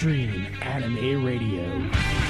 Extreme Anime Radio.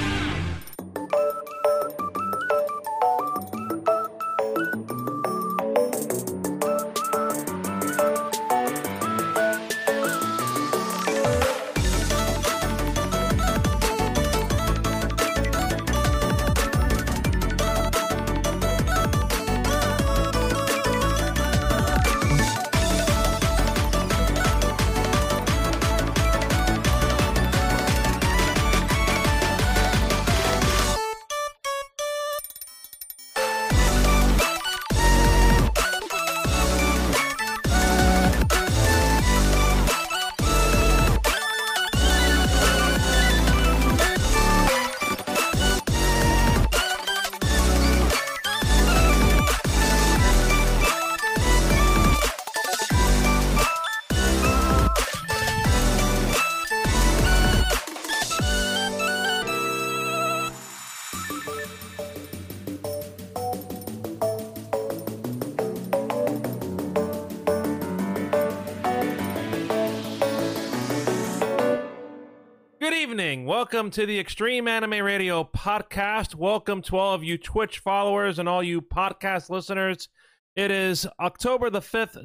Welcome to the Extreme Anime Radio podcast. Welcome to all of you Twitch followers and all you podcast listeners. It is October the 5th,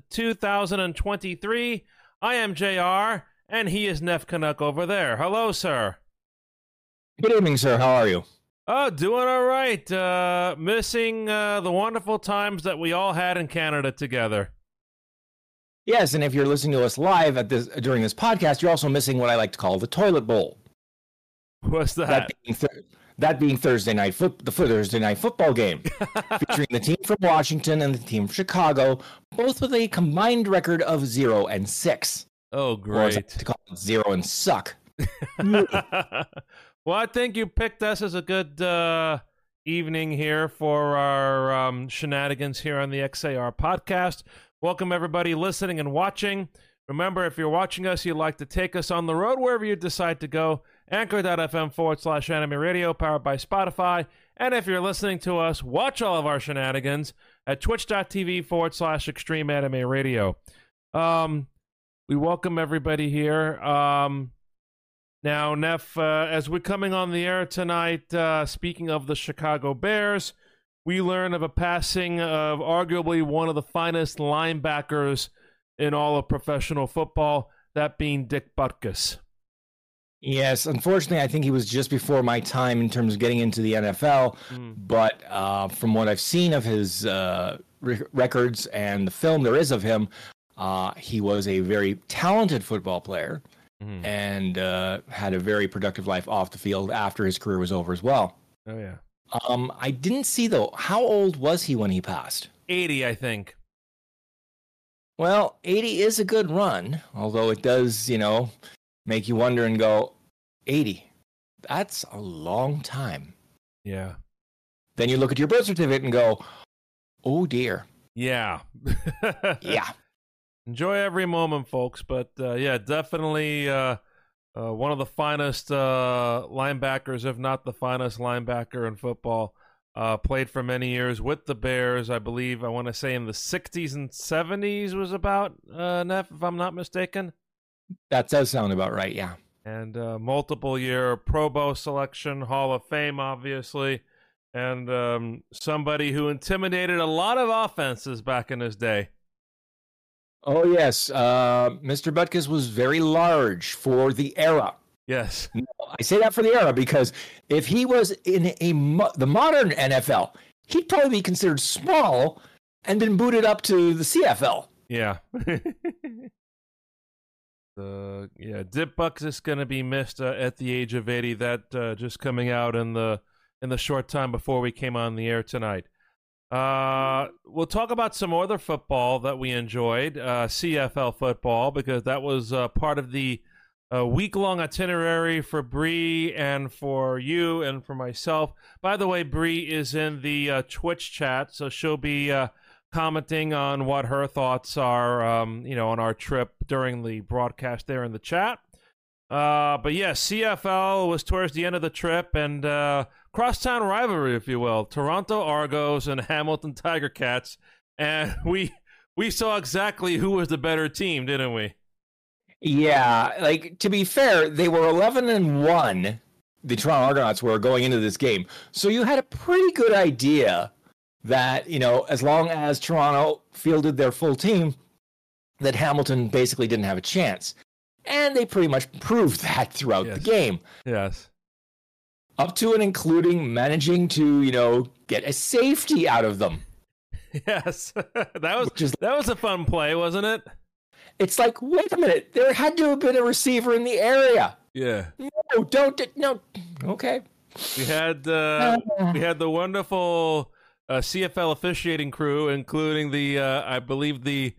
2023. I am JR, and he is Nef Canuck over there. Hello, sir. Good evening, sir. How are you? Oh, doing all right. Missing the wonderful times that we all had in Canada together. Yes, and if you're listening to us live during this podcast, you're also missing what I like to call the toilet bowl. What's that? That being Thursday night the Thursday night football game, featuring the team from Washington and the team from Chicago, both with a combined record of 0-6. Oh, great! Or to call it 0 and suck. Well, I think you picked us as a good evening here for our shenanigans here on the XAR podcast. Welcome everybody listening and watching. Remember, if you're watching us, you'd like to take us on the road wherever you decide to go. Anchor.fm/anime radio, powered by Spotify. And if you're listening to us, watch all of our shenanigans at twitch.tv/extreme anime radio. We welcome everybody here. Now, Neff, as we're coming on the air tonight, speaking of the Chicago Bears, we learn of a passing of arguably one of the finest linebackers in all of professional football, that being Dick Butkus. Yes, unfortunately, I think he was just before my time in terms of getting into the NFL. But from what I've seen of his records and the film there is of him, he was a very talented football player and had a very productive life off the field after his career was over as well. Oh, yeah. I didn't see, though, how old was he when he passed? 80, I think. Well, 80 is a good run, although it does, make you wonder and go, 80, that's a long time. Yeah. Then you look at your birth certificate and go, oh dear. Yeah. Yeah. Enjoy every moment, folks. But yeah, definitely one of the finest linebackers, if not the finest linebacker in football. Played for many years with the Bears, I believe. I want to say in the 60s and 70s was about, Neff, if I'm not mistaken. That does sound about right, yeah. And multiple-year Pro Bowl selection, Hall of Fame, obviously, and somebody who intimidated a lot of offenses back in his day. Oh, yes. Mr. Butkus was very large for the era. Yes. I say that for the era because if he was in the modern NFL, he'd probably be considered small and been booted up to the CFL. Yeah. Yeah, Dick Butkus is going to be missed at the age of 80. That just coming out in the short time before we came on the air tonight. We'll talk about some other football that we enjoyed, CFL football, because that was part of the week-long itinerary for Bree and for you and for myself. By the way, Bree is in the Twitch chat, so she'll be commenting on what her thoughts are, on our trip during the broadcast there in the chat. But yeah, CFL was towards the end of the trip, and crosstown rivalry, if you will, Toronto Argos and Hamilton Tiger Cats, and we saw exactly who was the better team, didn't we? Yeah, like to be fair, they were 11-1. The Toronto Argonauts were going into this game, so you had a pretty good idea that as long as Toronto fielded their full team, that Hamilton basically didn't have a chance, and they pretty much proved that throughout the game. Yes, up to and including managing to get a safety out of them. Yes, that was a fun play, wasn't it? It's like, wait a minute, there had to have been a receiver in the area. Yeah. No. Okay. We had the wonderful CFL officiating crew, including the I believe the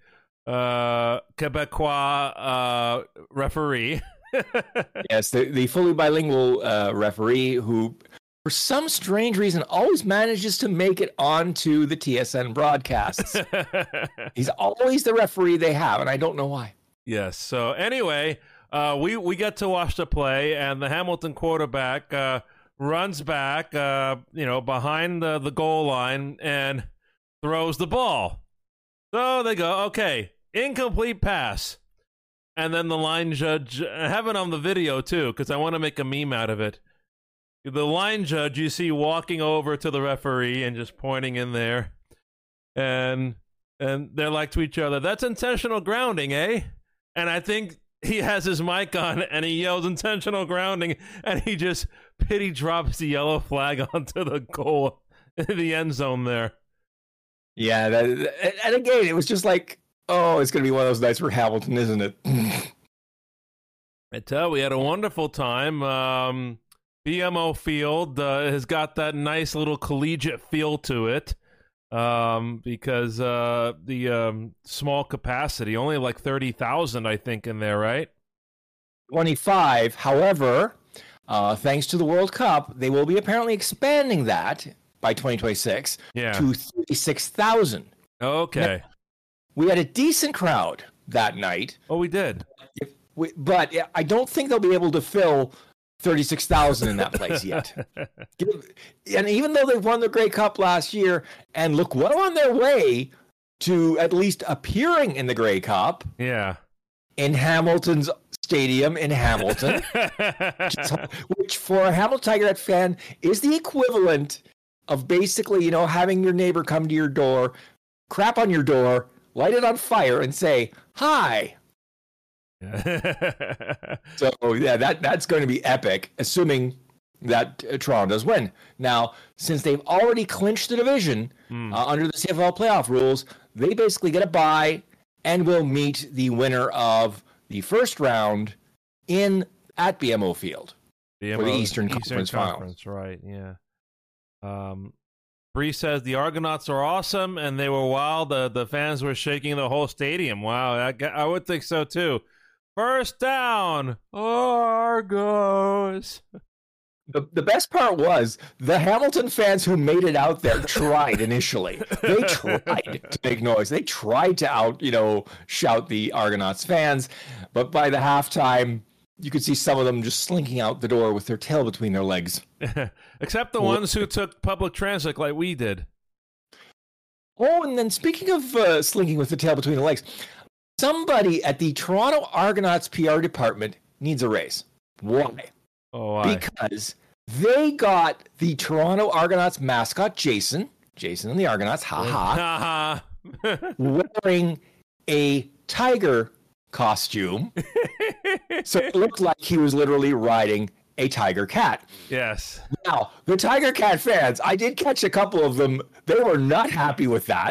Quebecois referee. Yes, the fully bilingual referee who, for some strange reason, always manages to make it onto the TSN broadcasts. He's always the referee they have, and I don't know why. Yes. So anyway, we get to watch the play, and the Hamilton quarterback runs back, behind the goal line and throws the ball. So they go, okay, incomplete pass. And then the line judge, I have it on the video too, because I want to make a meme out of it. The line judge you see walking over to the referee and just pointing in there. And they're like to each other, that's intentional grounding, eh? And I think he has his mic on and he yells intentional grounding, and he pity drops the yellow flag onto the goal in the end zone there. Yeah, and again, it was just like, oh, it's going to be one of those nights for Hamilton, isn't it? I tell, we had a wonderful time. BMO Field has got that nice little collegiate feel to it because the small capacity, only like 30,000, I think, in there, right? 25. However, thanks to the World Cup, they will be apparently expanding that by 2026 to 36,000. Okay. Now, we had a decent crowd that night. Oh, we did. But I don't think they'll be able to fill 36,000 in that place yet. And even though they've won the Grey Cup last year and look well on their way to at least appearing in the Grey Cup. Yeah. In Hamilton's stadium in Hamilton, which for a Hamilton Tigerette fan is the equivalent of basically, having your neighbor come to your door, crap on your door, light it on fire, and say, hi. So, yeah, that's going to be epic, assuming that Toronto does win. Now, since they've already clinched the division under the CFL playoff rules, they basically get a bye and will meet the winner of the first round at BMO Field for the Eastern Conference Finals. Right, yeah. Bree says the Argonauts are awesome, and they were wild. The fans were shaking the whole stadium. Wow, I would think so too. First down, Argos. The best part was the Hamilton fans who made it out there tried initially. They tried to make noise. They tried to shout the Argonauts fans, but by the halftime, you could see some of them just slinking out the door with their tail between their legs. Except the ones who took public transit like we did. Oh, and then speaking of slinking with the tail between the legs, somebody at the Toronto Argonauts PR department needs a raise. Why? Oh, why? Because they got the Toronto Argonauts mascot, Jason and the Argonauts, wearing a tiger costume. So it looked like he was literally riding a tiger cat. Yes. Now, the Tiger Cat fans, I did catch a couple of them. They were not happy with that.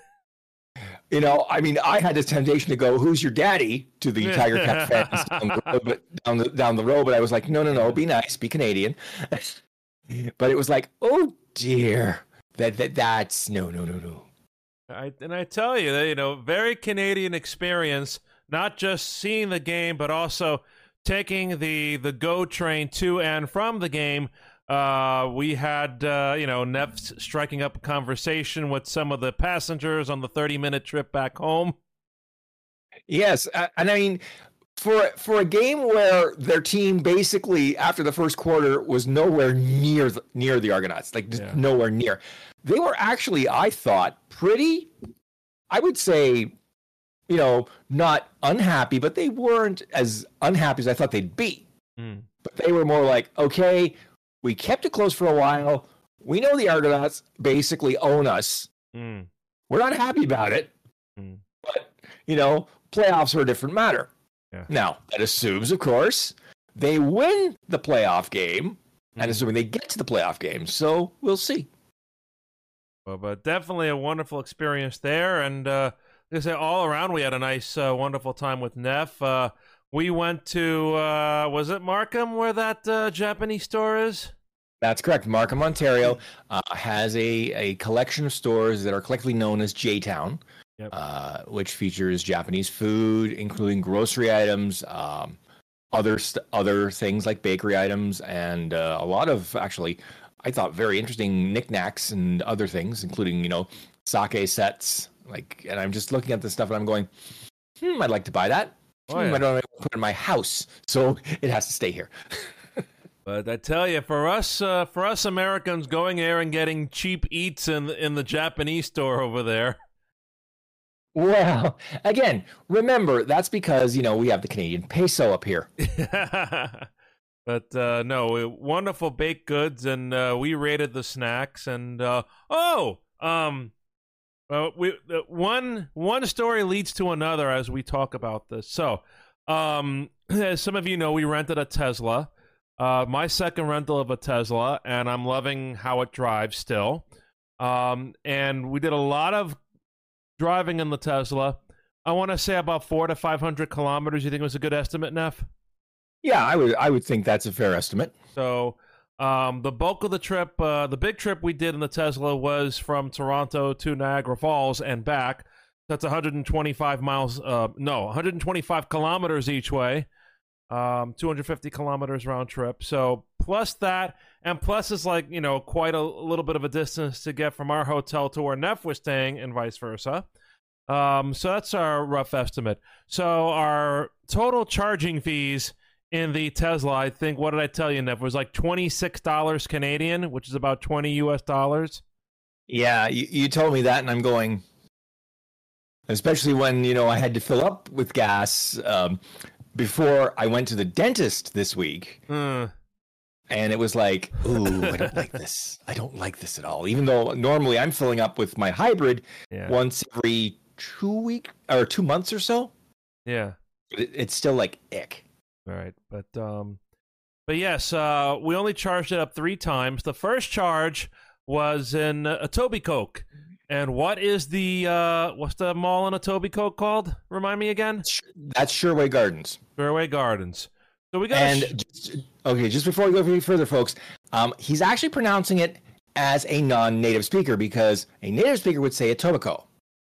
I had this temptation to go, who's your daddy, to the Tiger Cat fans down the road, but I was like, no, be nice, be Canadian. But it was like, oh dear, that's no. I tell you, very Canadian experience, not just seeing the game, but also taking the GO train to and from the game. We had, Neff striking up a conversation with some of the passengers on the 30-minute trip back home. Yes, and I mean, for a game where their team basically, after the first quarter, was nowhere near the Argonauts, nowhere near. They were actually, I thought, I would say, not unhappy, but they weren't as unhappy as I thought they'd be. But they were more like, okay, we kept it close for a while. We know the Argonauts basically own us. We're not happy about it. But, playoffs are a different matter. Yeah. Now, that assumes, of course, they win the playoff game, and assuming they get to the playoff game. So we'll see. Well, but definitely a wonderful experience there. And like I say, all around, we had a nice, wonderful time with Neff. We went to, was it Markham where that Japanese store is? That's correct. Markham, Ontario has a collection of stores that are collectively known as J-Town, which features Japanese food, including grocery items, other things like bakery items, and a lot of, actually, I thought very interesting knickknacks and other things, including, sake sets. And I'm just looking at this stuff and I'm going, I'd like to buy that. I don't know what to put in my house, so it has to stay here. But I tell you, for us Americans, going there and getting cheap eats in the Japanese store over there. Well, again, remember, that's because, we have the Canadian peso up here. But no, wonderful baked goods, and we rated the snacks. And one story leads to another as we talk about this. So, as some of you know, we rented a Tesla. My second rental of a Tesla, and I'm loving how it drives still. And we did a lot of driving in the Tesla. I want to say about 400 to 500 kilometers. You think it was a good estimate, Neff? Yeah, I would think that's a fair estimate. So the bulk of the trip, the big trip we did in the Tesla was from Toronto to Niagara Falls and back. That's 125 kilometers each way. 250 kilometers round trip. So plus that, and plus it's like, quite a little bit of a distance to get from our hotel to where Neff was staying and vice versa. So that's our rough estimate. So our total charging fees in the Tesla, I think, what did I tell you, Neff? It was like $26 Canadian, which is about $20 US. Yeah, you told me that, and I'm going, especially when, I had to fill up with gas before I went to the dentist this week. And it was like, ooh, I don't like this. I don't like this at all. Even though normally I'm filling up with my hybrid once every 2 months or so. Yeah. It's still like ick. All right. But yes, we only charged it up 3 times. The first charge was in Etobicoke. And what is what's the mall in Etobicoke called? Remind me again. That's Sherway Gardens. Sherway Gardens. So we got. And just before we go any further, folks, he's actually pronouncing it as a non-native speaker because a native speaker would say Etobicoke.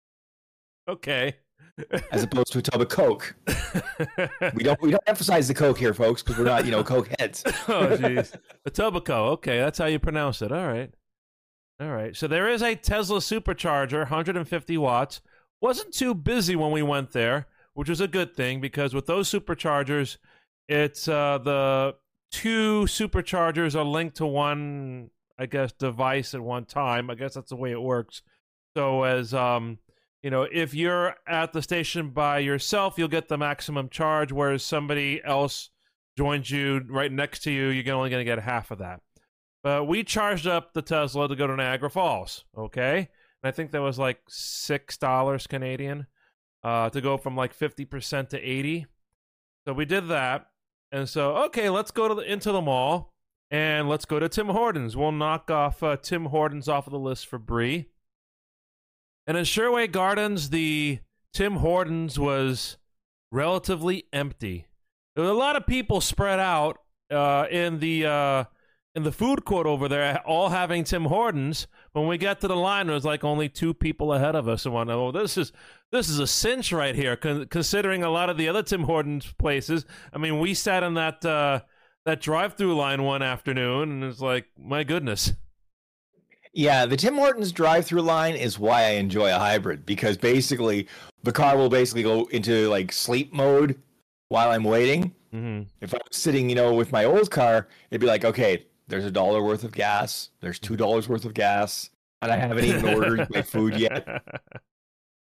Okay. As opposed to Etobicoke. we don't emphasize the Coke here, folks, because we're not Coke heads. Oh, jeez. Etobicoke. Okay, that's how you pronounce it. All right. So there is a Tesla supercharger, 150 watts. Wasn't too busy when we went there, which was a good thing because with those superchargers, it's the 2 superchargers are linked to one, I guess, device at one time. I guess that's the way it works. So as if you're at the station by yourself, you'll get the maximum charge, whereas somebody else joins you right next to you, you're only going to get half of that. But we charged up the Tesla to go to Niagara Falls, okay? And I think that was like $6 Canadian to go from like 50% to 80%. So we did that. And so, okay, let's go into the mall and let's go to Tim Hortons. We'll knock off Tim Hortons off of the list for Bree. And in Sherway Gardens, the Tim Hortons was relatively empty. There were a lot of people spread out in the food court over there, all having Tim Hortons. When we got to the line, there was like only 2 people ahead of us. And one, this is a cinch right here, considering a lot of the other Tim Hortons places. I mean, we sat in that drive-through line one afternoon, and it's like, my goodness. Yeah, the Tim Hortons drive-through line is why I enjoy a hybrid, because basically the car will basically go into like sleep mode while I'm waiting. Mm-hmm. If I was sitting, with my old car, it'd be like, okay, there's $1 worth of gas, there's $2 worth of gas, and I haven't even ordered my food yet.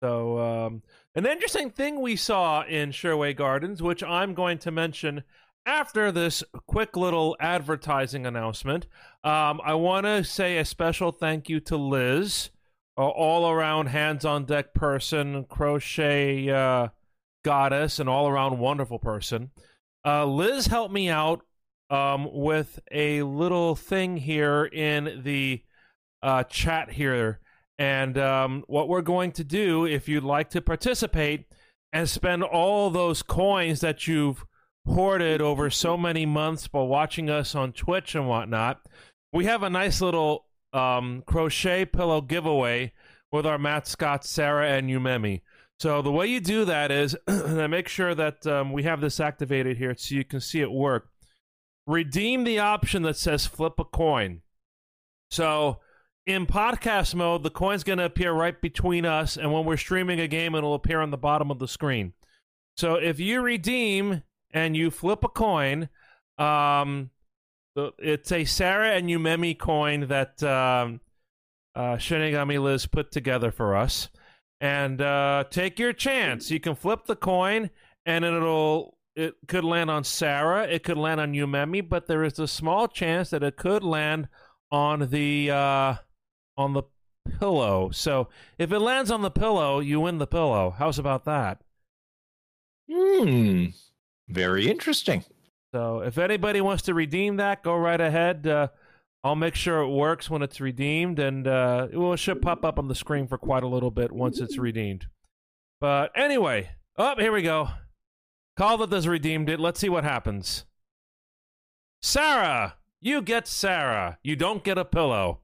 So an interesting thing we saw in Sherway Gardens, which I'm going to mention after this quick little advertising announcement. I want to say a special thank you to Liz, all-around hands-on-deck person, crochet goddess, and all-around wonderful person. Liz helped me out with a little thing here in the chat here. And what we're going to do, if you'd like to participate and spend all those coins that you've hoarded over so many months while watching us on Twitch and whatnot, we have a nice little crochet pillow giveaway with our mascots, Sarah and Yumemi. So the way you do that is, and I make sure that we have this activated here so you can see it work. Redeem the option that says flip a coin. So in podcast mode, the coin's going to appear right between us, and when we're streaming a game, it'll appear on the bottom of the screen. So if you redeem and you flip a coin, it's a Sarah and Yumemi coin that Shinigami Liz put together for us. And take your chance. You can flip the coin, and it could land on Sarah, it could land on Yumemi, but there is a small chance that it could land on the pillow. So if it lands on the pillow, you win the pillow. How's about that? Very interesting. So if anybody wants to redeem that, go right ahead. I'll make sure it works when it's redeemed, and it should pop up on the screen for quite a little bit once it's redeemed. But anyway, here we go. Call that has redeemed it. Let's see what happens. Sarah! You get Sarah. You don't get a pillow.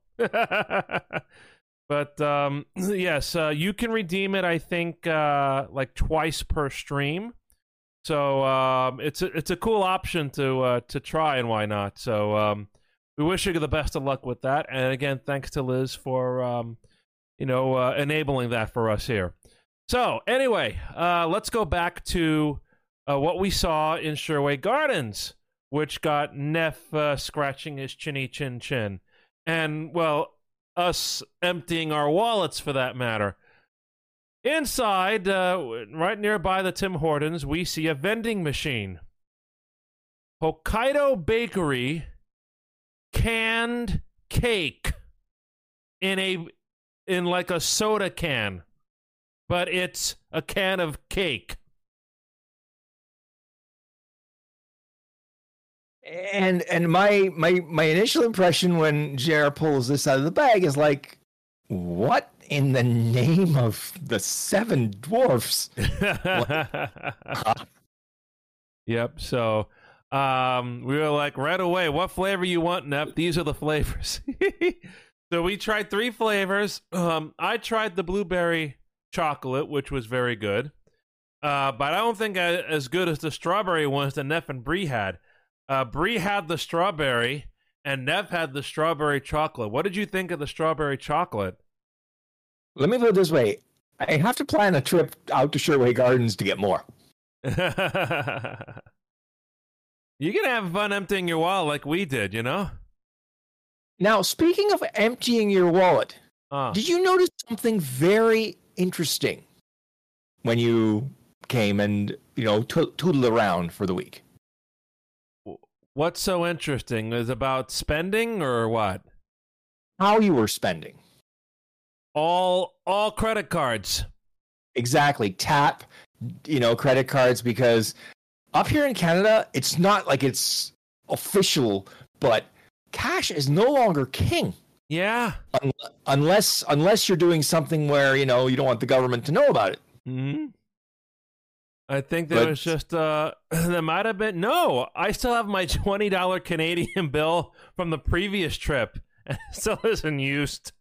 But yes, you can redeem it, I think, like twice per stream. So it's a cool option to try, and why not? So we wish you the best of luck with that. And again, thanks to Liz for enabling that for us here. So anyway, let's go back to what we saw in Sherway Gardens, which got Neff scratching his chinny chin chin. And, well, us emptying our wallets for that matter. Inside, right nearby the Tim Hortons, we see a vending machine. Hokkaido Bakery canned cake in like a soda can, but it's a can of cake. And my initial impression when JR pulls this out of the bag is like, what in the name of the seven dwarfs? Yep. So we were like right away, what flavor you want, Neff? These are the flavors. So we tried 3 flavors. I tried the blueberry chocolate, which was very good. But I don't think as good as the strawberry ones that Neff and Bree had. Bree had the strawberry, and Nev had the strawberry chocolate. What did you think of the strawberry chocolate? Let me put it this way. I have to plan a trip out to Sherway Gardens to get more. You're going to have fun emptying your wallet like we did, you know? Now, speaking of emptying your wallet, did you notice something very interesting when you came and, tootled around for the week? What's so interesting? Is it about spending or what? How you were spending. All credit cards. Exactly. Tap, credit cards, because up here in Canada, it's not like it's official, but cash is no longer king. Yeah. Unless you're doing something where, you don't want the government to know about it. Mm-hmm. I think there was just, there might have been, no, I still have my $20 Canadian bill from the previous trip. It still isn't used.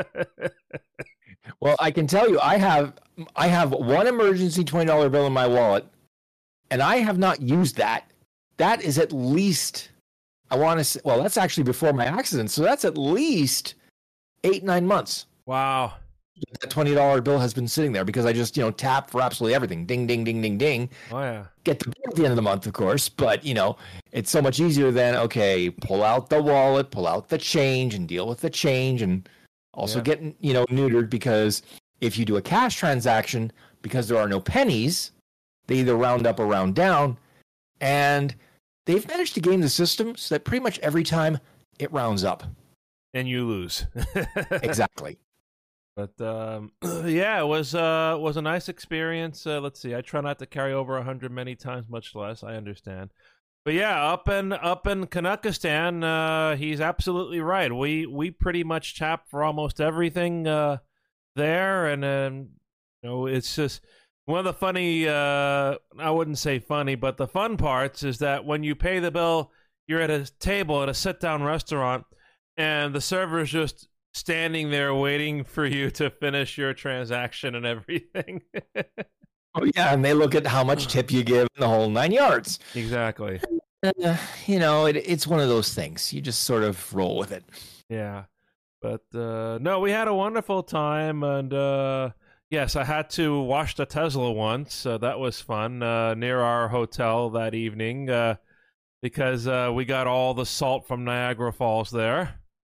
Well, I can tell you, I have one emergency $20 bill in my wallet, and I have not used that. That is at least, I want to say, well, that's actually before my accident, so that's at least 8-9 months. Wow. That $20 bill has been sitting there because I just, tap for absolutely everything. Ding, ding, ding, ding, ding. Oh, yeah. Get the bill at the end of the month, of course. But, it's so much easier than, okay, pull out the wallet, pull out the change and deal with the change and also get, neutered because if you do a cash transaction, because there are no pennies, they either round up or round down. And they've managed to game the system so that pretty much every time it rounds up. And you lose. Exactly. But yeah, it was a nice experience. Let's see. I try not to carry over 100 many times, much less. I understand. But yeah, up in Kanakistan, he's absolutely right. We pretty much tap for almost everything there, and it's just one of the funny. I wouldn't say funny, but the fun parts is that when you pay the bill, you're at a table at a sit-down restaurant, and the server's just standing there waiting for you to finish your transaction and everything. Oh, yeah, and they look at how much tip you give in the whole 9 yards. Exactly. It's one of those things. You just sort of roll with it. Yeah. But, no, we had a wonderful time, and, yes, I had to wash the Tesla once, so that was fun, near our hotel that evening, because we got all the salt from Niagara Falls there.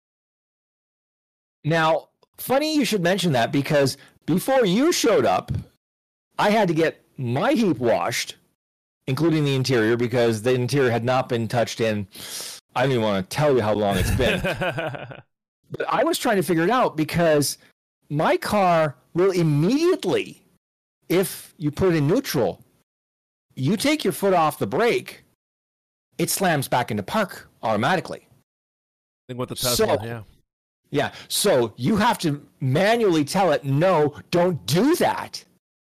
Now, funny you should mention that, because before you showed up, I had to get my Heap washed, including the interior, because the interior had not been touched in, I don't even want to tell you how long it's been. But I was trying to figure it out, because my car will immediately, if you put it in neutral, you take your foot off the brake, it slams back into park automatically. I think with the Tesla, yeah. Yeah, so you have to manually tell it, no, don't do that.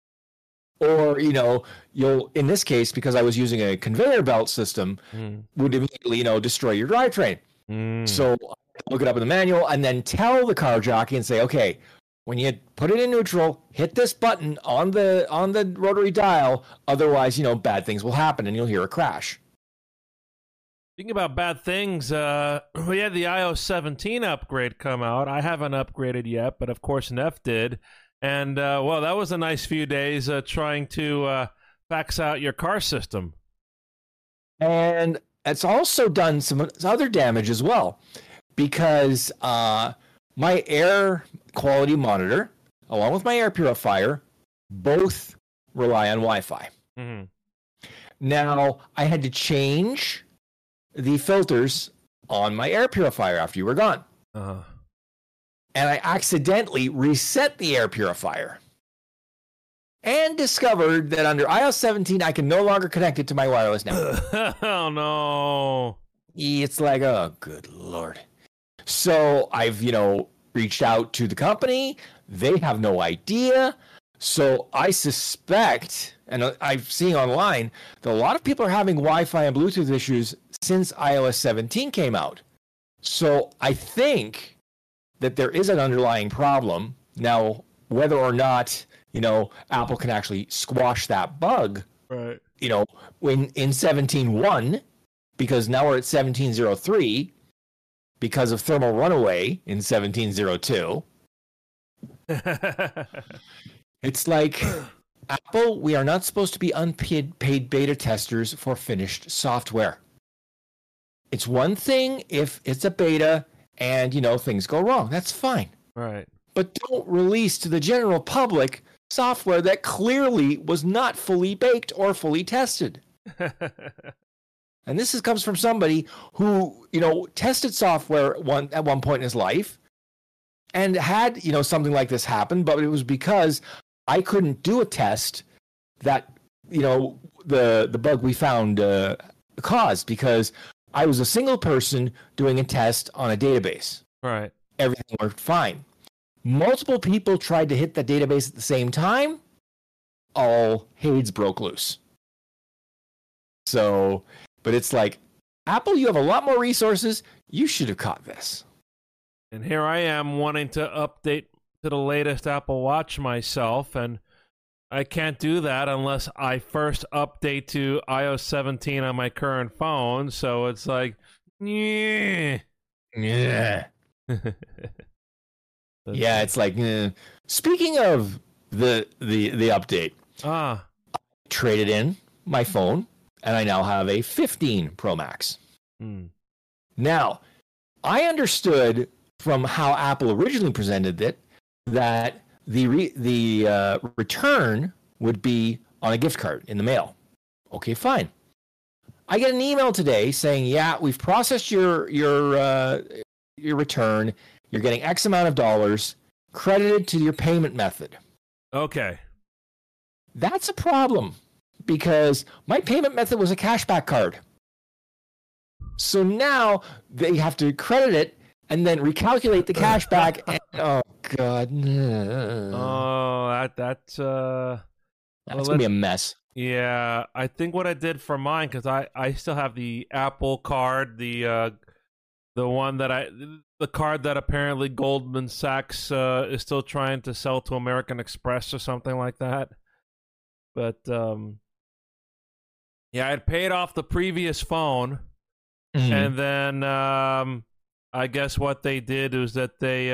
Or, you'll, in this case, because I was using a conveyor belt system, would immediately, destroy your drivetrain. So look it up in the manual and then tell the car jockey and say, okay, when you put it in neutral, hit this button on the rotary dial. Otherwise, bad things will happen and you'll hear a crash. Speaking about bad things, we had the iOS 17 upgrade come out. I haven't upgraded yet, but of course Neff did. And, well, that was a nice few days trying to fax out your car system. And it's also done some other damage as well, because my air quality monitor, along with my air purifier, both rely on Wi-Fi. Mm-hmm. Now, I had to change the filters on my air purifier after you were gone. Uh-huh. And I accidentally reset the air purifier and discovered that under iOS 17, I can no longer connect it to my wireless network. Oh, no. It's like, oh, good Lord. So I've, reached out to the company. They have no idea. So I suspect, and I've seen online, that a lot of people are having Wi-Fi and Bluetooth issues since iOS 17 came out. So I think that there is an underlying problem. Now, whether or not, Apple can actually squash that bug, right? When in 17.1, because now we're at 17.03, because of thermal runaway in 17.02. It's like, Apple, we are not supposed to be unpaid beta testers for finished software. It's one thing if it's a beta and, things go wrong. That's fine. Right. But don't release to the general public software that clearly was not fully baked or fully tested. And this comes from somebody who, tested software at one point in his life and had, something like this happen, but it was because I couldn't do a test that, the bug we found caused, because I was a single person doing a test on a database. Right. Everything worked fine. Multiple people tried to hit the database at the same time. All Hades broke loose. So, but it's like, Apple, you have a lot more resources. You should have caught this. And here I am wanting to update to the latest Apple Watch myself, and I can't do that unless I first update to iOS 17 on my current phone. So it's like, yeah. Yeah. Yeah, it's like, speaking of the update, I traded in my phone, and I now have a 15 Pro Max. Now, I understood from how Apple originally presented it that the return would be on a gift card in the mail. Okay, fine. I get an email today saying, yeah, we've processed your return. You're getting X amount of dollars credited to your payment method. Okay. That's a problem because my payment method was a cashback card. So now they have to credit it and then recalculate the cashback. And, oh, God. Oh, that's going to be a mess. Yeah, I think what I did for mine, because I still have the Apple card, the card that apparently Goldman Sachs is still trying to sell to American Express or something like that. But yeah, I had paid off the previous phone, and then I guess what they did was that they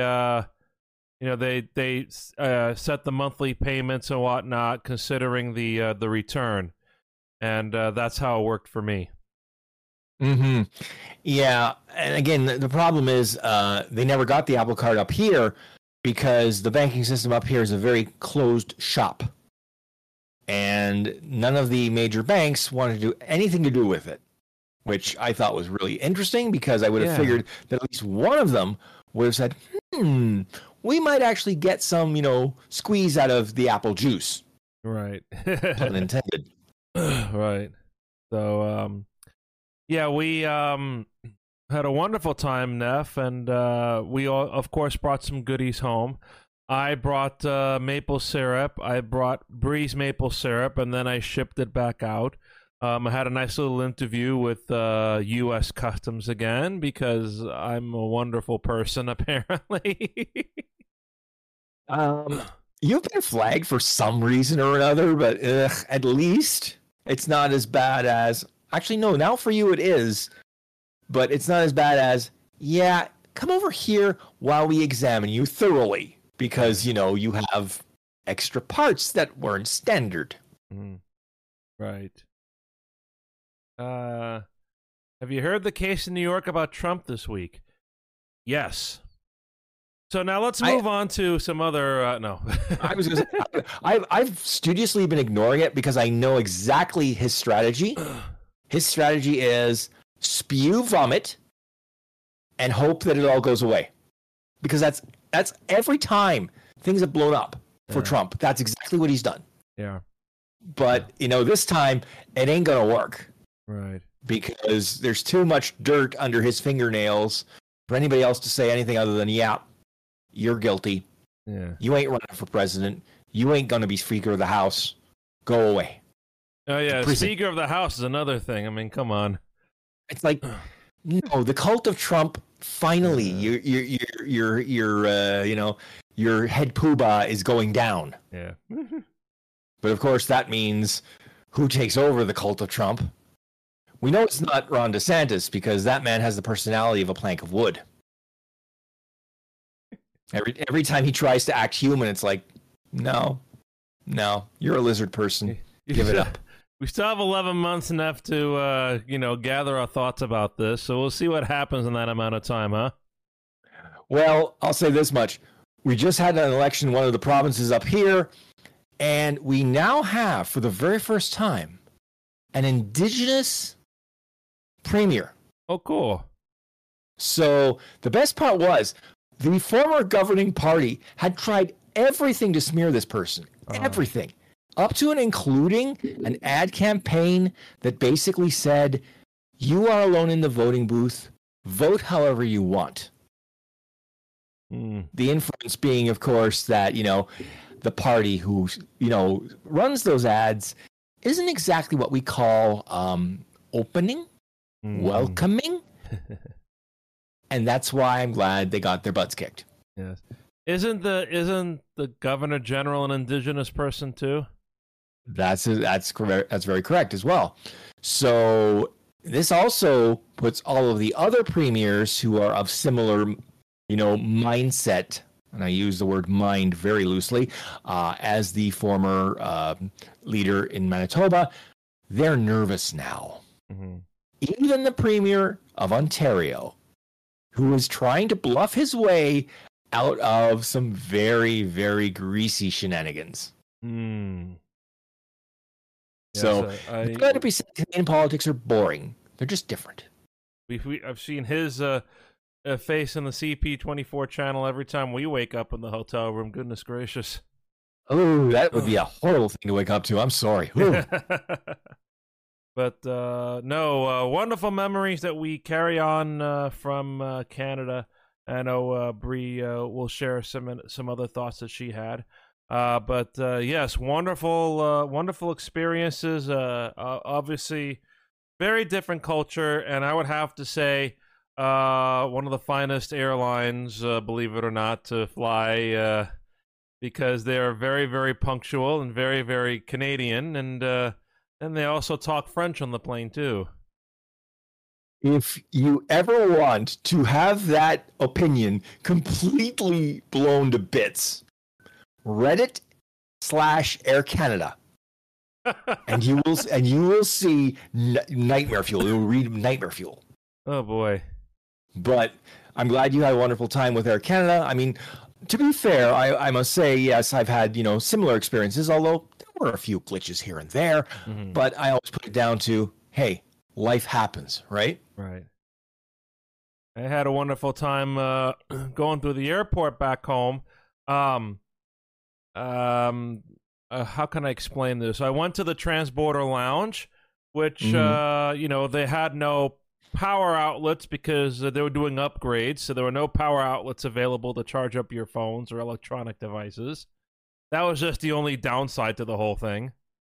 they set the monthly payments and whatnot, considering the return, and that's how it worked for me. Mm-hmm. Yeah, and again, the problem is they never got the Apple Card up here because the banking system up here is a very closed shop, and none of the major banks wanted to do anything to do with it, which I thought was really interesting because I would have figured that at least one of them would have said, we might actually get some, squeeze out of the apple juice. Right. Pun intended. Right. So, yeah, we had a wonderful time, Neff, and we all, of course, brought some goodies home. I brought maple syrup. I brought Breeze maple syrup, and then I shipped it back out. I had a nice little interview with U.S. Customs again because I'm a wonderful person, apparently. You've been flagged for some reason or another, but at least it's not as bad as... Actually, no, now for you it is, but it's not as bad as, yeah, come over here while we examine you thoroughly because, you have extra parts that weren't standard. Right. Have you heard the case in New York about Trump this week? Yes. So now let's move on to some other. No, I was going to say I've studiously been ignoring it because I know exactly his strategy. His strategy is spew vomit and hope that it all goes away, because that's every time things have blown up for Trump. That's exactly what he's done. Yeah. But this time it ain't gonna work. Right. Because there's too much dirt under his fingernails for anybody else to say anything other than, yeah, you're guilty. Yeah. You ain't running for president. You ain't going to be Speaker of the House. Go away. Oh, yeah. Speaker of the House is another thing. I mean, come on. It's like, no, the cult of Trump, finally, your head poobah is going down. Yeah. But of course, that means who takes over the cult of Trump? We know it's not Ron DeSantis because that man has the personality of a plank of wood. Every time he tries to act human, it's like, no, you're a lizard person. Give it up. We still have 11 months enough to, gather our thoughts about this. So we'll see what happens in that amount of time, huh? Well, I'll say this much. We just had an election in one of the provinces up here, and we now have, for the very first time, an Indigenous premier. Oh, cool. So the best part was the former governing party had tried everything to smear this person. Everything. Up to and including an ad campaign that basically said, you are alone in the voting booth. Vote however you want. The inference being, of course, that, the party who, runs those ads isn't exactly what we call opening, welcoming. And that's why I'm glad they got their butts kicked. Yes. Isn't the governor general an Indigenous person too? That's very correct as well. So this also puts all of the other premiers who are of similar, mindset, and I use the word mind very loosely, as the former leader in Manitoba, they're nervous now. Mm-hmm. Even the premier of Ontario, who is trying to bluff his way out of some very, very greasy shenanigans. Hmm. So it's going to be said, Canadian politics are boring. They're just different. I've seen his face in the CP24 channel every time we wake up in the hotel room. Goodness gracious. Oh, that would be a horrible thing to wake up to. I'm sorry. But no, wonderful memories that we carry on from Canada. I know Bree will share some other thoughts that she had. But yes, wonderful experiences. Obviously, very different culture, and I would have to say one of the finest airlines, believe it or not, to fly, because they are very, very punctual and very, very Canadian, and they also talk French on the plane too. If you ever want to have that opinion completely blown to bits, Reddit/Air Canada, and you will see nightmare fuel. You'll read nightmare fuel. Oh boy! But I'm glad you had a wonderful time with Air Canada. I mean, to be fair, I must say, yes, I've had similar experiences, although there were a few glitches here and there. Mm-hmm. But I always put it down to, hey, life happens, right? Right. I had a wonderful time going through the airport back home. How can I explain this? I went to the Transborder Lounge, which they had no power outlets because they were doing upgrades, so there were no power outlets available to charge up your phones or electronic devices. That was just the only downside to the whole thing.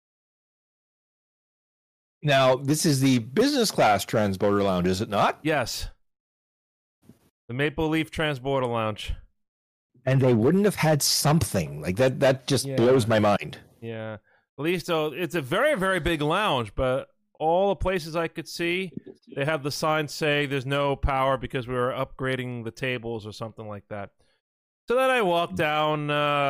Now, this is the business class Transborder Lounge, is it not? Yes. The Maple Leaf Transborder Lounge. And they wouldn't have had something. Like that just blows my mind. Yeah. At least it's a very, very big lounge, but all the places I could see, they have the sign say there's no power because we were upgrading the tables or something like that. So then I walked down,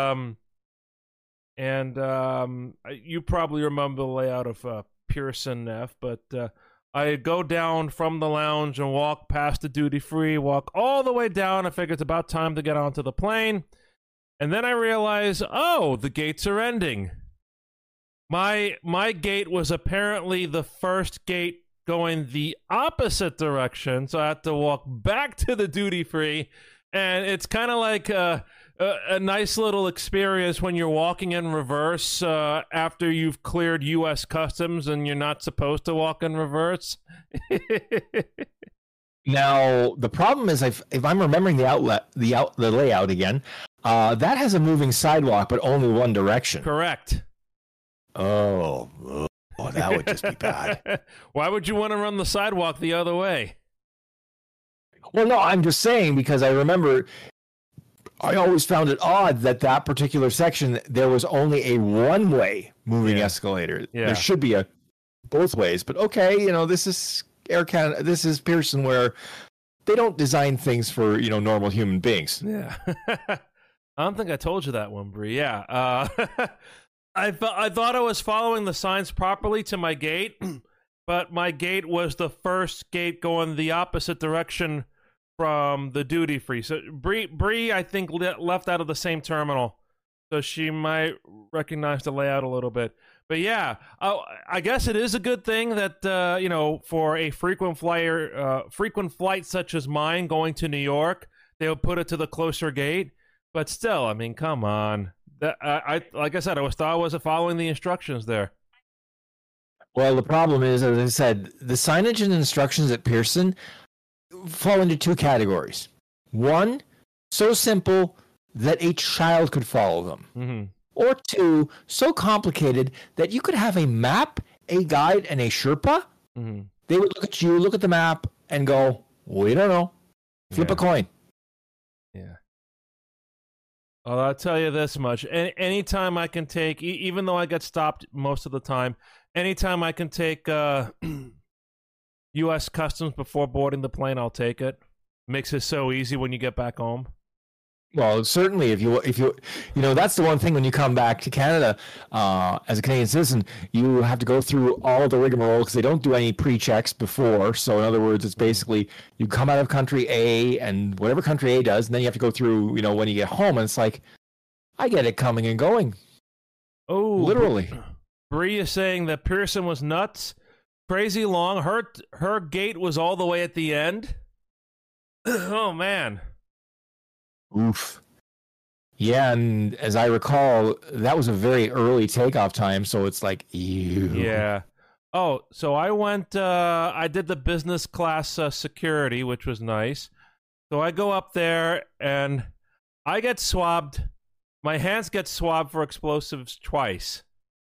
and you probably remember the layout of Pearson F, but I go down from the lounge and walk past the duty-free, walk all the way down. I figure it's about time to get onto the plane. And then I realize, the gates are ending. My gate was apparently the first gate going the opposite direction, so I had to walk back to the duty-free. And it's kind of like a nice little experience when you're walking in reverse after you've cleared U.S. Customs and you're not supposed to walk in reverse. Now, the problem is, if I'm remembering the layout again, that has a moving sidewalk, but only one direction. Correct. Oh, that would just be bad. Why would you want to run the sidewalk the other way? Well, no, I'm just saying because I remember I always found it odd that particular section, there was only a one-way moving escalator. Yeah. There should be a both ways, but okay, this is Air Canada, this is Pearson, where they don't design things for, normal human beings. Yeah. I don't think I told you that one, Bree. Yeah. I thought I was following the signs properly to my gate, but my gate was the first gate going the opposite direction from the duty free. So Bree, I think, left out of the same terminal, so she might recognize the layout a little bit. But yeah, I guess it is a good thing that for a frequent flight such as mine going to New York, they'll put it to the closer gate. But still, I mean, come on. Like I said, I thought I was following the instructions there. Well, the problem is, as I said, the signage and instructions at Pearson fall into two categories. One, so simple that a child could follow them. Mm-hmm. Or two, so complicated that you could have a map, a guide, and a Sherpa. Mm-hmm. They would look at you, look at the map, and go, we don't know. Flip a coin. Yeah. Well, I'll tell you this much. Anytime I can take, even though I get stopped most of the time, anytime I can take U.S. Customs before boarding the plane, I'll take it. Makes it so easy when you get back home. Well, certainly, if you that's the one thing when you come back to Canada as a Canadian citizen, you have to go through all the rigmarole because they don't do any pre-checks before. So, in other words, it's basically you come out of country A and whatever country A does, and then you have to go through, when you get home, and it's like, I get it coming and going. Oh, literally. Bree is saying that Pearson was nuts, crazy long. Her gate was all the way at the end. Oh man. Oof. Yeah, and as I recall, that was a very early takeoff time, so it's like, ew. Yeah. Oh, so I went, I did the business class security, which was nice. So I go up there, and I get swabbed. My hands get swabbed for explosives twice.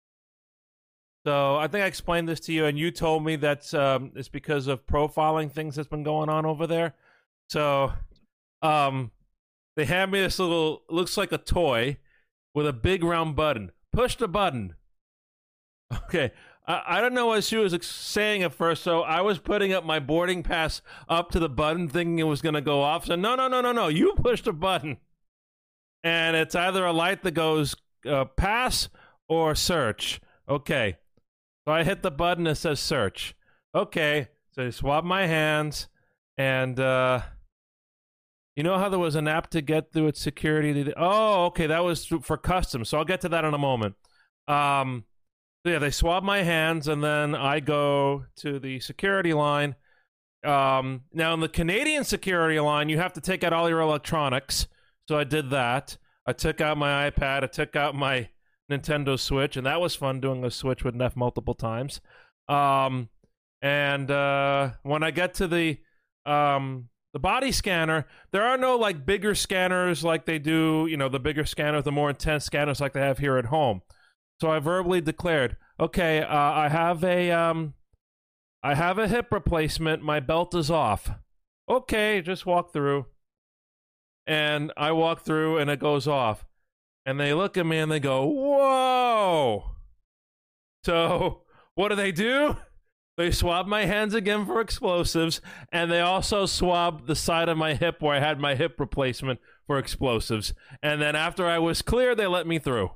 So I think I explained this to you, and you told me that it's because of profiling things that's been going on over there. So, they hand me this little, looks like a toy with a big round button. Push the button. Okay. I don't know what she was saying at first, so I was putting up my boarding pass up to the button thinking it was going to go off. So, no, you push the button. And it's either a light that goes pass or search. Okay. So I hit the button that says search. Okay. So I swab my hands, and you know how there was an app to get through its security? Oh, okay, that was for customs, so I'll get to that in a moment. So yeah, they swab my hands, and then I go to the security line. Now, in the Canadian security line, you have to take out all your electronics, so I did that. I took out my iPad, I took out my Nintendo Switch, and that was fun doing a Switch with Neff multiple times. And when I get to the body scanner, there are no like bigger scanners like they do, the bigger scanners, the more intense scanners like they have here at home. So I verbally declared, okay, I have a hip replacement. My belt is off. Okay, just walk through. And I walk through and it goes off. And they look at me and they go, whoa. So what do? They swabbed my hands again for explosives, and they also swabbed the side of my hip where I had my hip replacement for explosives. And then after I was clear, they let me through.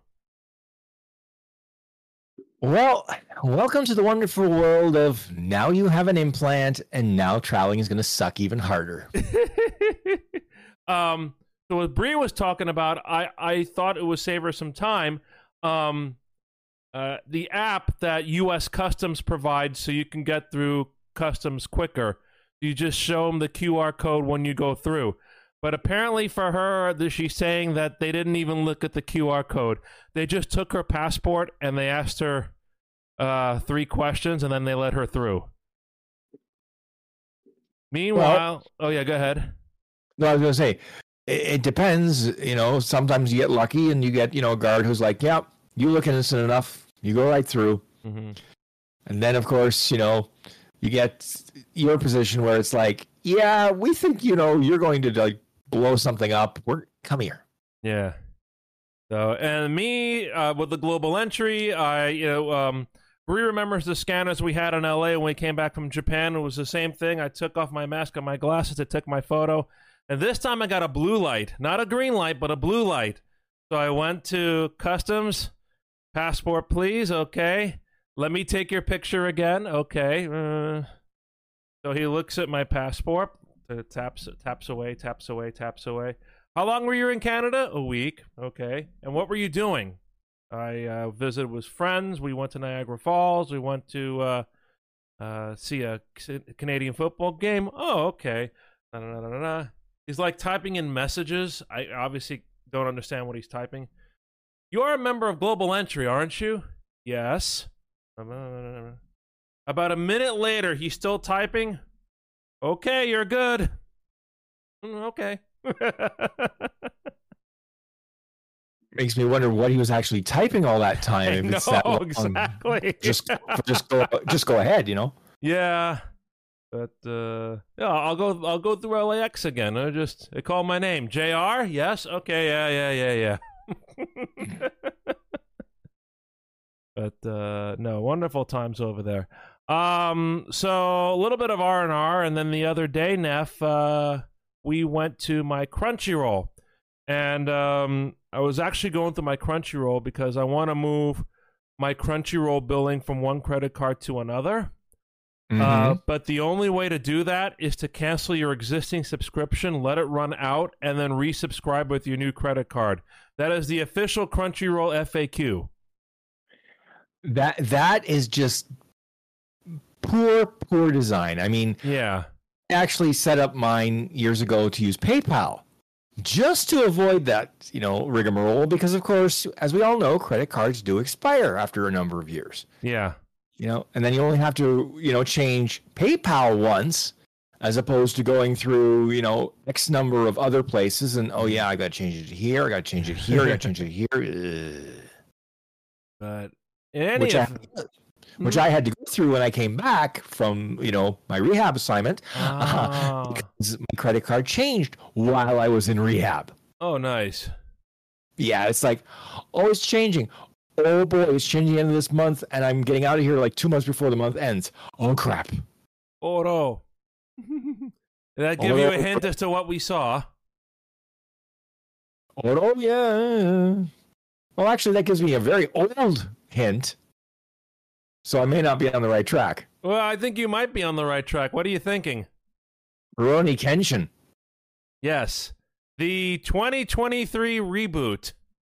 Well, welcome to the wonderful world of now you have an implant, and now traveling is going to suck even harder. So what Bree was talking about, I thought it would save her some time. The app that U.S. Customs provides so you can get through customs quicker. You just show them the QR code when you go through. But apparently for her, she's saying that they didn't even look at the QR code. They just took her passport and they asked her 3 questions and then they let her through. Meanwhile, oh yeah, go ahead. No, I was going to say, it depends. Sometimes you get lucky and you get, a guard who's like, yeah, you look innocent enough. You go right through. Mm-hmm. And then, of course, you get your position where it's like, yeah, we think, you're going to like blow something up. Come here. Yeah. So, and me, with the global entry, Bree remembers the scanners we had in LA when we came back from Japan. It was the same thing. I took off my mask and my glasses. I took my photo. And this time I got a blue light. Not a green light, but a blue light. So I went to customs. Passport, please. Okay. Let me take your picture again. Okay. So he looks at my passport. Taps away. How long were you in Canada? A week. Okay. And what were you doing? I visited with friends. We went to Niagara Falls. We went to see a Canadian football game. Oh, okay. He's like typing in messages. I obviously don't understand what he's typing. You are a member of Global Entry, aren't you? Yes. About a minute later, he's still typing. Okay, you're good. Okay. Makes me wonder what he was actually typing all that time. If it's that long. Exactly. Just go ahead, Yeah. But yeah, I'll go through LAX again. They call my name. JR? Yes? Okay, yeah. But no, wonderful times over there. So a little bit of R&R, and then the other day, Neff, we went to my Crunchyroll. And I was actually going through my Crunchyroll because I want to move my Crunchyroll billing from one credit card to another. But the only way to do that is to cancel your existing subscription, let it run out, and then resubscribe with your new credit card. That is the official Crunchyroll FAQ. That is just poor design. I mean, yeah, I actually set up mine years ago to use PayPal just to avoid that, rigmarole, because of course, as we all know, credit cards do expire after a number of years. Yeah. And then you only have to, change PayPal once, as opposed to going through, X number of other places. And, I got to change it here. I got to change it here. I got to change it here. But which I had to go through when I came back from, my rehab assignment, because my credit card changed while I was in rehab. Oh, nice. Yeah, it's like, it's changing. Oh boy, it's changing the end of this month, and I'm getting out of here like 2 months before the month ends. Oh crap. Oh no. Did that give you a hint as to what we saw? Oh yeah. Well, actually, that gives me a very old hint. So I may not be on the right track. Well, I think you might be on the right track. What are you thinking? Rurouni Kenshin. Yes. The 2023 reboot.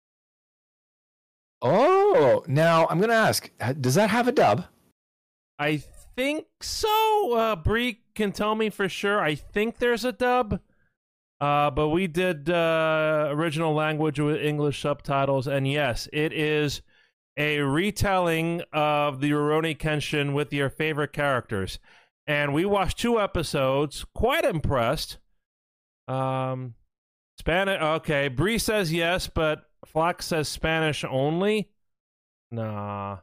Oh, now I'm going to ask, does that have a dub? I think so. Bree can tell me for sure. I think there's a dub. But we did original language with English subtitles. And yes, it is a retelling of the Rurouni Kenshin with your favorite characters. And we watched 2 episodes. Quite impressed. Spanish. Okay, Bree says yes, but Flock says Spanish only? Nah.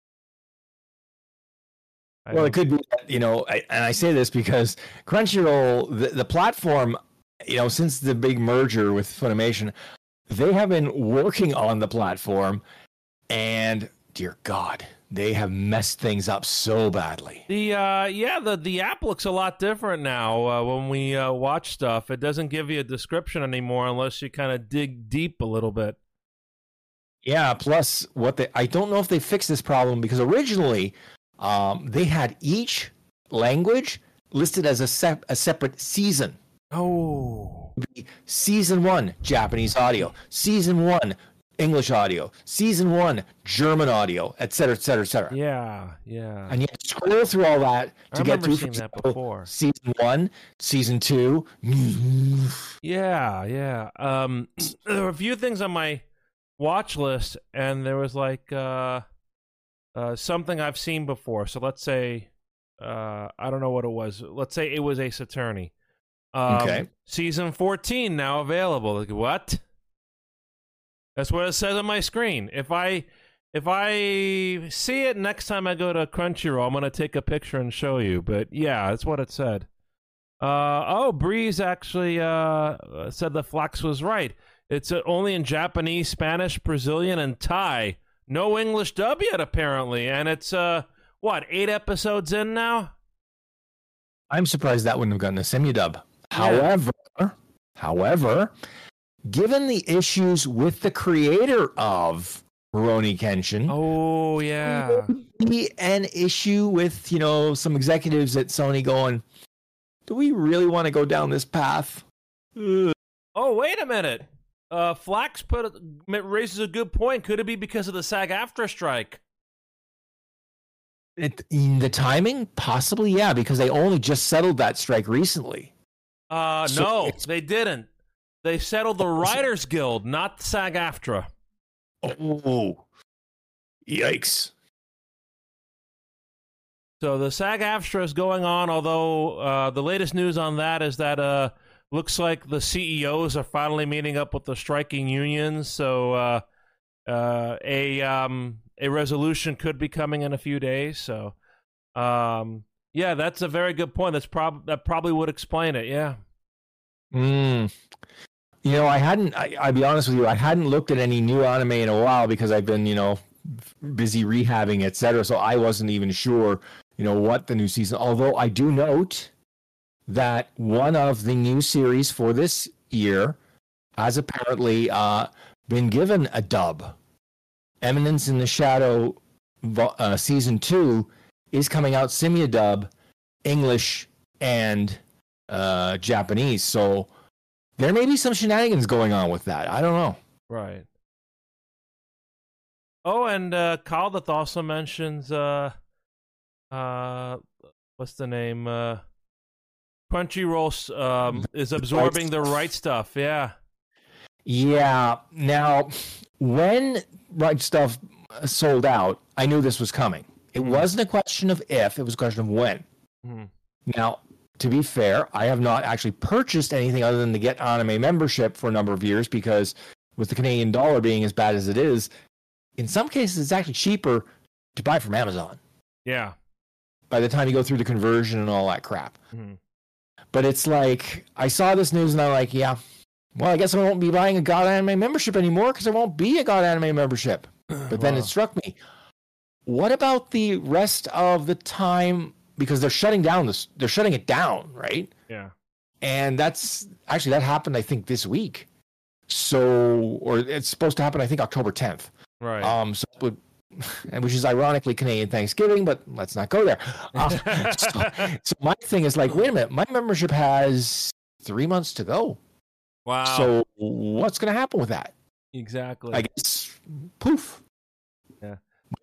Well, it could be, and I say this because Crunchyroll, the platform, since the big merger with Funimation, they have been working on the platform, and dear God, they have messed things up so badly. The app looks a lot different now when we watch stuff. It doesn't give you a description anymore unless you kind of dig deep a little bit. Yeah, plus I don't know if they fixed this problem, because originally they had each language listed as a separate season. Oh. Season 1, Japanese audio. Season 1, English audio. Season 1, German audio, etc., etc., etc. Yeah. And you have to scroll through all that to get through. Seeing that before. Season 1, Season 2. Yeah. There were a few things on my watch list, and there was like something I've seen before. So let's say I don't know what it was. Let's say it was Ace Attorney. Okay. Season 14 now available. Like, what? That's what it says on my screen. If I see it next time I go to Crunchyroll, I'm gonna take a picture and show you. But yeah, that's what it said. Breeze actually said the Flax was right. It's only in Japanese, Spanish, Brazilian, and Thai. No English dub yet, apparently. And it's, 8 episodes in now? I'm surprised that wouldn't have gotten a semi-dub. Yeah. However, given the issues with the creator of Rurouni Kenshin... Oh, yeah. Be an issue with, some executives at Sony going, do we really want to go down this path? Oh, wait a minute. Flax raises a good point. Could it be because of the SAG-AFTRA strike? The timing? Possibly, yeah, because they only just settled that strike recently. No, they didn't. They settled the Writers Guild, not SAG-AFTRA. Oh, yikes. So the SAG-AFTRA is going on, although the latest news on that is that looks like the CEOs are finally meeting up with the striking unions, so a resolution could be coming in a few days. So, yeah, that's a very good point. That probably would explain it. Yeah. I'll be honest with you, I hadn't looked at any new anime in a while because I've been, busy rehabbing, etc. So I wasn't even sure, what the new season. Although I do note that one of the new series for this year has apparently been given a dub. Eminence in the Shadow season 2 is coming out simul-dub, English and Japanese. So there may be some shenanigans going on with that. I don't know. Right. Oh, and Kaldeth also mentions what's the name? Crunchyroll is absorbing the Right Stuff. Yeah. Yeah. Now, when Right Stuff sold out, I knew this was coming. It wasn't a question of if, it was a question of when. Now, to be fair, I have not actually purchased anything other than the Get Anime membership for a number of years, because with the Canadian dollar being as bad as it is, in some cases it's actually cheaper to buy from Amazon. Yeah. By the time you go through the conversion and all that crap. But it's like, I saw this news and I'm like, yeah, well, I guess I won't be buying a God Anime membership anymore because there won't be a God Anime membership. But then it struck me, what about the rest of the time? Because they're shutting it down, right? Yeah. And that happened, I think, this week. So, or it's supposed to happen, I think, October 10th. Right. Which is ironically Canadian Thanksgiving, but let's not go there. So my thing is like, wait a minute, my membership has 3 months to go. Wow. So what's going to happen with that? Exactly. I guess poof. Yeah.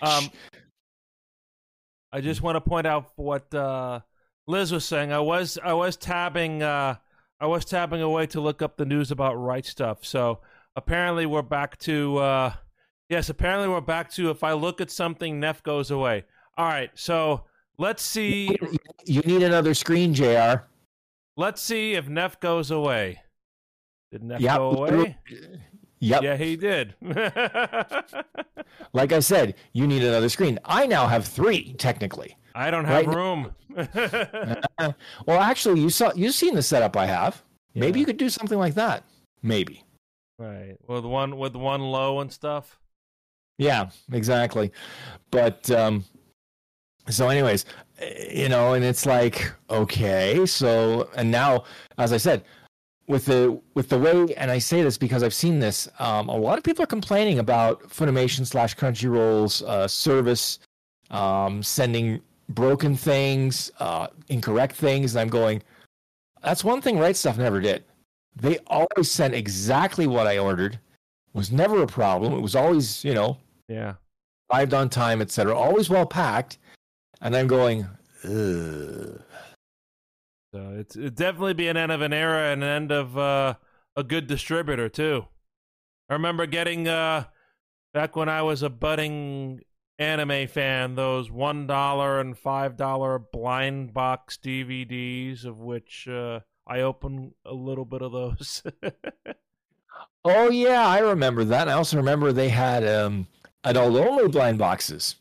I just want to point out what Liz was saying. I was tabbing away to look up the news about Right Stuff. So apparently we're back to apparently we're back to if I look at something, Neff goes away. All right, so let's see. You need another screen, JR. Let's see if Neff goes away. Did Neff go away? Yep. Yeah, he did. Like I said, you need another screen. I now have 3, technically. I don't have room. Well, actually, you've seen the setup I have. Maybe you could do something like that. Maybe. Right. With one low and stuff. Yeah, exactly. But so anyways, and it's like, okay, so, and now, as I said, with the way, and I say this because I've seen this, a lot of people are complaining about Funimation/Crunchyroll's service sending broken things, incorrect things, and I'm going, that's one thing Right Stuff never did. They always sent exactly what I ordered. It was never a problem. It was always, arrived on time, etc. Always well packed. And I'm going, ugh. So it'd definitely be an end of an era and an end of a good distributor too. I remember getting back when I was a budding anime fan, those $1 and $5 blind box DVDs, of which I opened a little bit of those. Oh yeah, I remember that. I also remember they had adult-only blind boxes.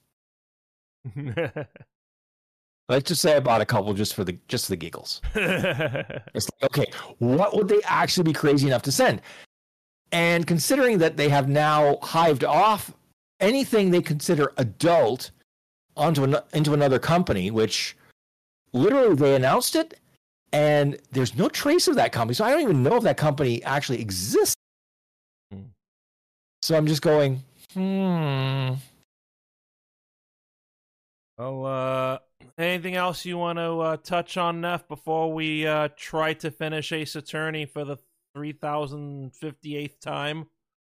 Let's just say I bought a couple just for the giggles. It's like, okay, what would they actually be crazy enough to send? And considering that they have now hived off anything they consider adult into another company, which literally they announced it, and there's no trace of that company. So I don't even know if that company actually exists. So I'm just going, Well, anything else you want to touch on, Neff, before we try to finish Ace Attorney for the 3058th time?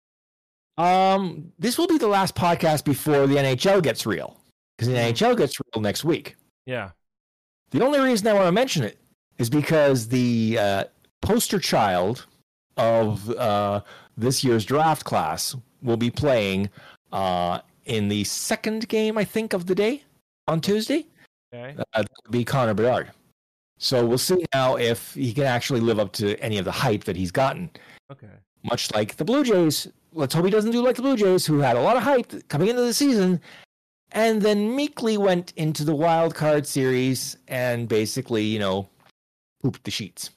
This will be the last podcast before the NHL gets real, because the NHL gets real next week. Yeah. The only reason I want to mention it is because the poster child of this year's draft class will be playing in the second game, I think, of the day on Tuesday. Okay. That would be Connor Bedard. So we'll see now if he can actually live up to any of the hype that he's gotten. Okay. Much like the Blue Jays. Let's hope he doesn't do like the Blue Jays, who had a lot of hype coming into the season, and then meekly went into the wild card series and basically, pooped the sheets.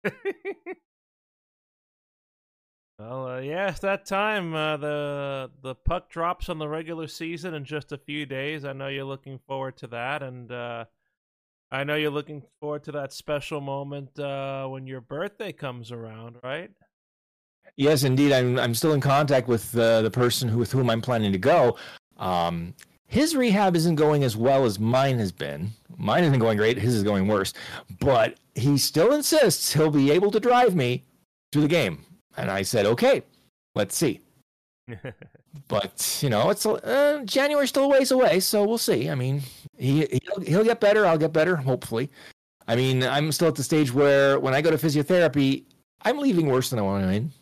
Well, it's that time. The puck drops on the regular season in just a few days. I know you're looking forward to that, and I know you're looking forward to that special moment when your birthday comes around, right? Yes, indeed. I'm still in contact with the person with whom I'm planning to go. His rehab isn't going as well as mine has been. Mine isn't going great. His is going worse. But he still insists he'll be able to drive me to the game. And I said, okay, let's see. But, you know, it's January's still a ways away, so we'll see. I mean, he'll get better. I'll get better, hopefully. I mean, I'm still at the stage where when I go to physiotherapy, I'm leaving worse than I want to in.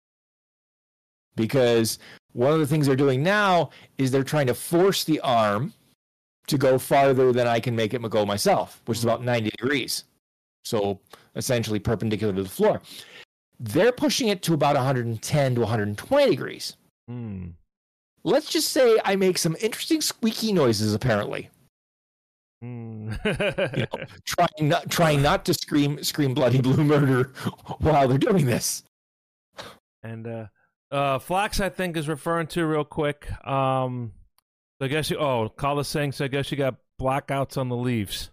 Because one of the things they're doing now is they're trying to force the arm to go farther than I can make it go myself, which is about 90 degrees. So essentially perpendicular to the floor. They're pushing it to about 110 to 120 degrees. Let's just say I make some interesting squeaky noises, apparently. You know, trying not to scream bloody blue murder while they're doing this. And Flax, I think, is referring to real quick. So I guess Call is saying, so I guess you got blackouts on the Leafs.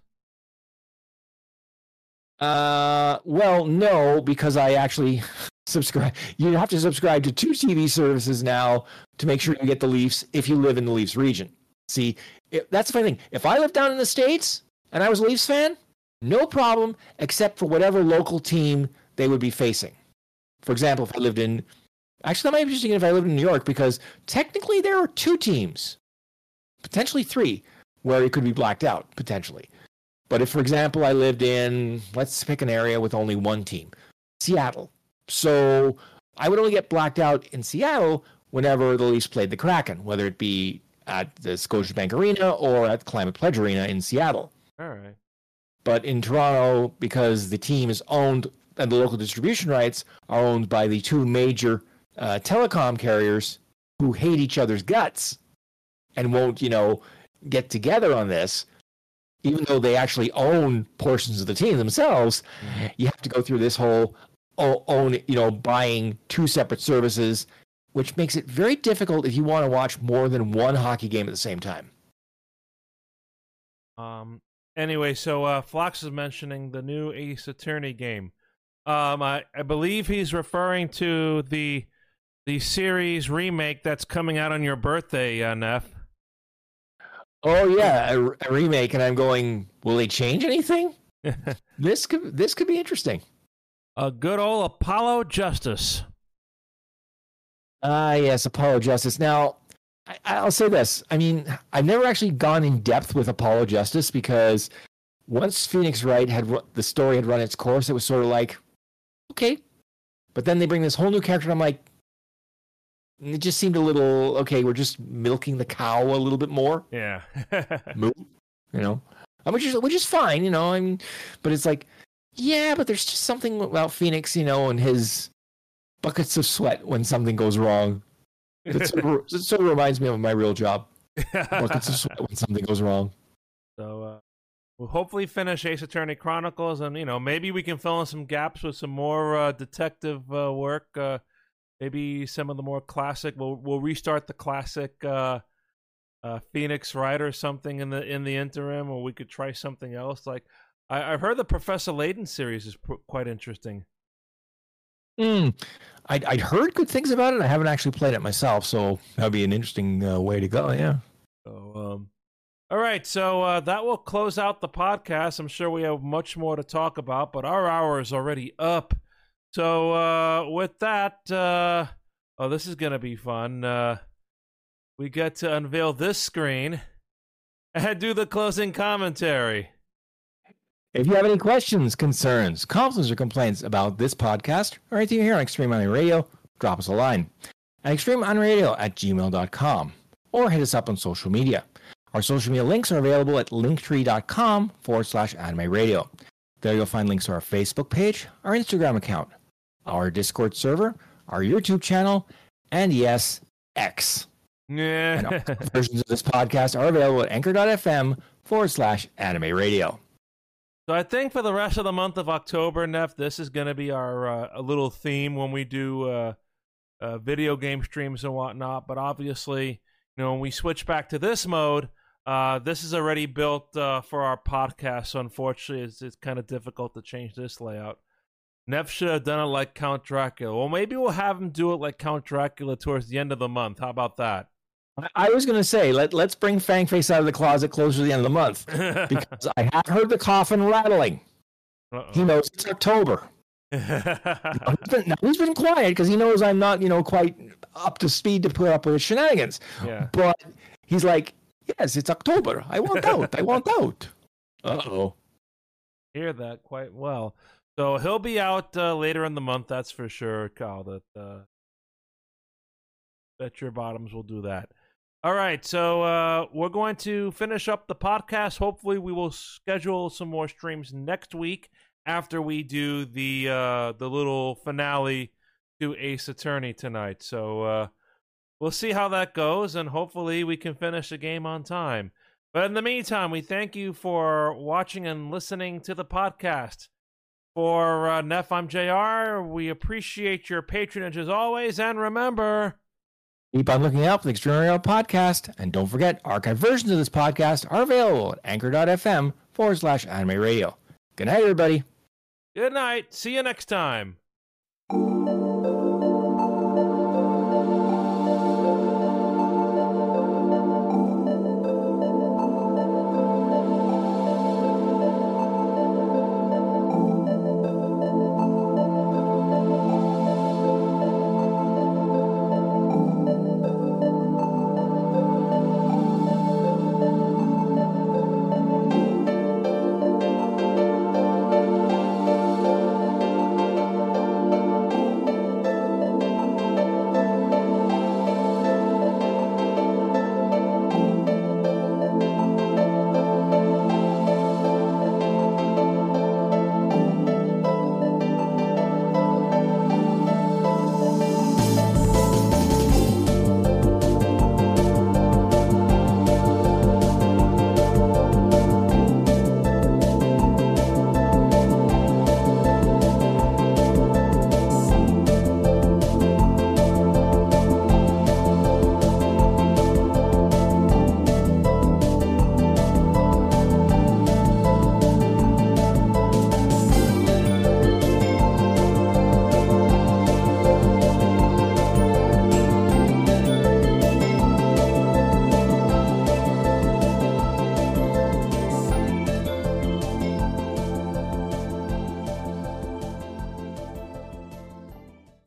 Well, no, because I actually subscribe. You have to subscribe to 2 TV services now to make sure you get the Leafs if you live in the Leafs region. See, that's the funny thing. If I lived down in the States and I was a Leafs fan, no problem, except for whatever local team they would be facing. For example, if I lived in... Actually, that might be interesting if I lived in New York, because technically there are 2 teams, potentially 3, where it could be blacked out, potentially. But if, for example, I lived in, let's pick an area with only 1 team, Seattle. So I would only get blacked out in Seattle whenever the Leafs played the Kraken, whether it be at the Scotiabank Arena or at the Climate Pledge Arena in Seattle. All right. But in Toronto, because the team is owned, and the local distribution rights are owned by the 2 major telecom carriers who hate each other's guts and won't, get together on this, even though they actually own portions of the team themselves, you have to go through this whole buying 2 separate services, which makes it very difficult if you want to watch more than 1 hockey game at the same time. Anyway, so Flox is mentioning the new Ace Attorney game. I believe he's referring to the series remake that's coming out on your birthday, Neff. Oh yeah, a remake, and I'm going, will they change anything? This could be interesting. A good old Apollo Justice. Yes, Apollo Justice. Now, I'll say this. I mean, I've never actually gone in depth with Apollo Justice, because once Phoenix Wright the story had run its course, it was sort of like, okay. But then they bring this whole new character, and I'm like, it just seemed a little, okay, we're just milking the cow a little bit more. Yeah. Which is fine, I mean, but it's like, yeah, but there's just something about Phoenix, and his buckets of sweat when something goes wrong. It sort of reminds me of my real job. Buckets of sweat when something goes wrong. So, we'll hopefully finish Ace Attorney Chronicles, and, maybe we can fill in some gaps with some more detective work. Maybe some of the more classic. We'll restart the classic Phoenix Wright or something in the interim, or we could try something else. Like I've heard the Professor Layton series is quite interesting. I'd heard good things about it. I haven't actually played it myself, so that'd be an interesting way to go. Yeah. So, all right. So that will close out the podcast. I'm sure we have much more to talk about, but our hour is already up. So with that, this is going to be fun. We get to unveil this screen and do the closing commentary. If you have any questions, concerns, compliments, or complaints about this podcast or anything you hear on Extreme Online Radio, drop us a line at extremeonradio@gmail.com or hit us up on social media. Our social media links are available at linktree.com/anime radio. There you'll find links to our Facebook page, our Instagram account, our Discord server, our YouTube channel, and yes, X. Yeah. And all versions of this podcast are available at anchor.fm/anime radio. So I think for the rest of the month of October, Neff, this is going to be our a little theme when we do video game streams and whatnot. But obviously, when we switch back to this mode, this is already built for our podcast. So unfortunately, it's kind of difficult to change this layout. Neff should have done it like Count Dracula. Well, maybe we'll have him do it like Count Dracula towards the end of the month. How about that? I was going to say, let's bring Fangface out of the closet closer to the end of the month, because I have heard the coffin rattling. He knows it's October. He's been quiet because he knows I'm not, quite up to speed to put up with shenanigans. Yeah. But he's like, yes, it's October. I want out. I want out. Uh-oh. Hear that quite well. So he'll be out later in the month, that's for sure, Kyle. Bet your bottoms will do that. All right, so we're going to finish up the podcast. Hopefully, we will schedule some more streams next week after we do the little finale to Ace Attorney tonight. So we'll see how that goes, and hopefully we can finish the game on time. But in the meantime, we thank you for watching and listening to the podcast. For Neff, I'm JR. We appreciate your patronage as always, and remember... Keep on looking out for the Extraordinary Podcast, and don't forget, archived versions of this podcast are available at anchor.fm/anime radio. Good night, everybody. Good night. See you next time.